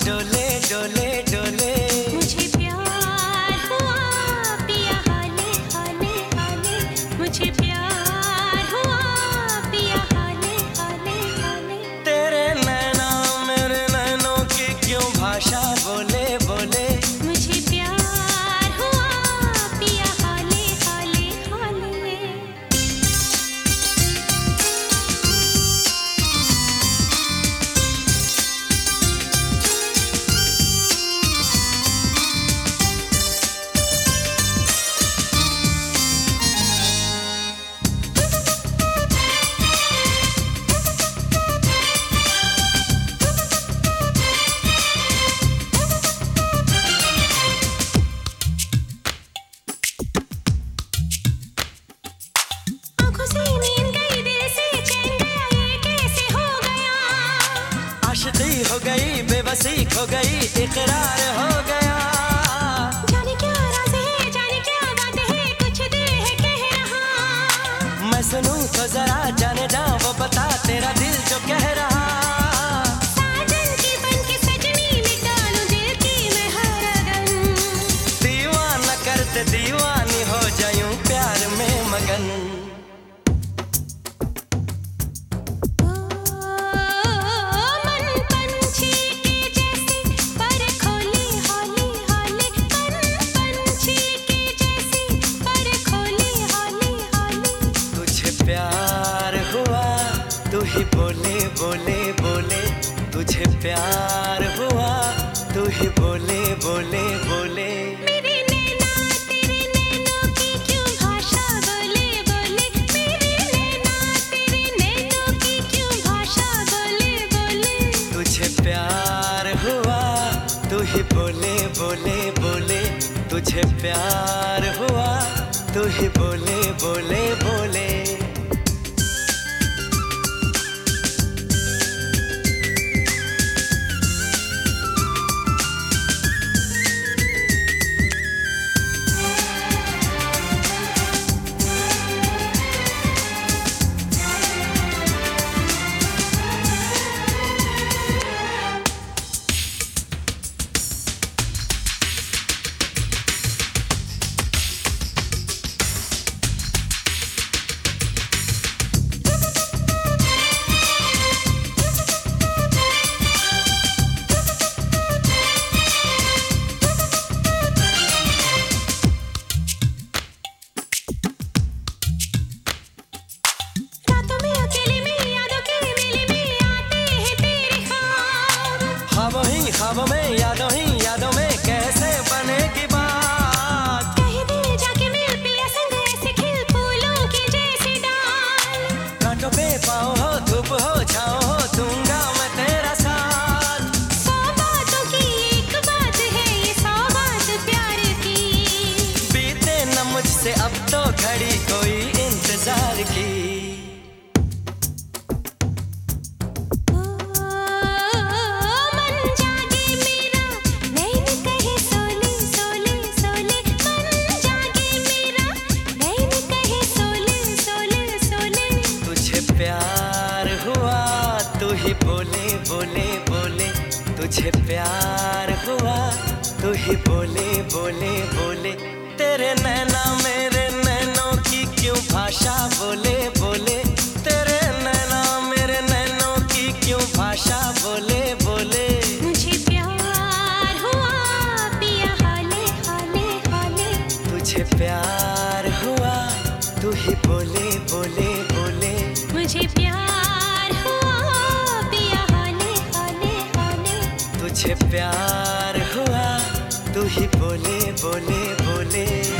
डोले डोले डोले। मुझे प्यार हुआ पिया हाले हाले हाले, मुझे प्यार हुआ पिया हाले हाले हाले। तेरे नैना मेरे नैनों की क्यों भाषा बोले बोले। मुझे प्यार हुआ पिया हाले हाले हाले। आँखों से नींद गई, दिल से चैन गया, ये कैसे हो गया। आशिकी हो गई, बेबसी खो गई, इकरार हो गया। जाने क्या राज है, जाने क्या बात है, कुछ दिल है कह रहा। मैं सुनूं तो जरा जाने जा वो बता तेरा दिल जो कह रहा। साजन की बनके सजनी मिटा लूं दिल की मैं हर अगन। दीवाना करते दीवानी हो जायूं प्यार में मगन। मन पंछी के जैसे पर खोले हौले हौले, मन पंछी के जैसे पर खोले हौले हौले। तुझे प्यार हुआ तू ही बोले बोले बोले। तुझे प्यार हुआ तू ही बोले बोले बोले। मेरे नैना तेरे नैनों की क्यों भाषा बोले बोले। मेरे नैना तेरे नैनों की क्यों भाषा बोले बोले। तुझे प्यार हुआ तू ही बोले बोले बोले। तुझे प्यार हुआ तू ही बोले बोले बोले। रातों में अकेले में यादों के मेले में आते हैं तेरे ख्वाब। ख्वाबों में यादों में कैसे बनेगी बात। कहीं दिल जाके मिल पिया संग ऐसे खिल फूलों की जैसे डाल। कांटों पे पाँव हो धूप हो छाँव हो दूंगा मैं तेरा साथ। 100 बातों की एक बात है ये 100 बात प्यार की। बीते न मुझसे अब तो घड़ी कोई इंतजार की। मन जागे मेरा नैन कहे सोले सोले सोले। मन जागे मेरा नैन कहे सोले सोले सोले। तुझे प्यार हुआ तू ही बोले बोले बोले। तुझे प्यार हुआ तू ही बोले बोले बोले। तेरे नैना मेरे नैनों की क्यों भाषा बोले बोले। तेरे नैना मेरे नैनों की क्यों भाषा बोले बोले। मुझे प्यार हुआ पिया हाले हाले हाले। तुझे प्यार हुआ तू ही बोले बोले बोले। मुझे प्यार हुआ पिया हाले हाले हाले। तुझे प्यार हुआ तू ही बोले बोले बोले।